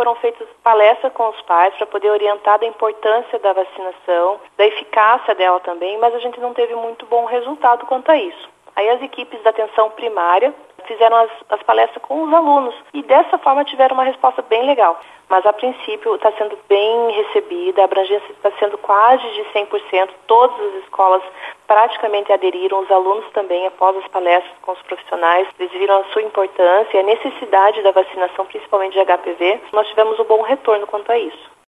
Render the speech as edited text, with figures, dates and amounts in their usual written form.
foram feitas palestras com os pais para poder orientar da importância da vacinação, da eficácia dela também, mas a gente não teve muito bom resultado quanto a isso. Aí as equipes da atenção primária fizeram as palestras com os alunos e dessa forma tiveram uma resposta bem legal. Mas a princípio está sendo bem recebida, a abrangência está sendo quase de 100%, todas as escolas praticamente aderiram, os alunos também, após as palestras com os profissionais, eles viram a sua importância e a necessidade da vacinação, principalmente de HPV. Nós tivemos um bom retorno quanto a isso.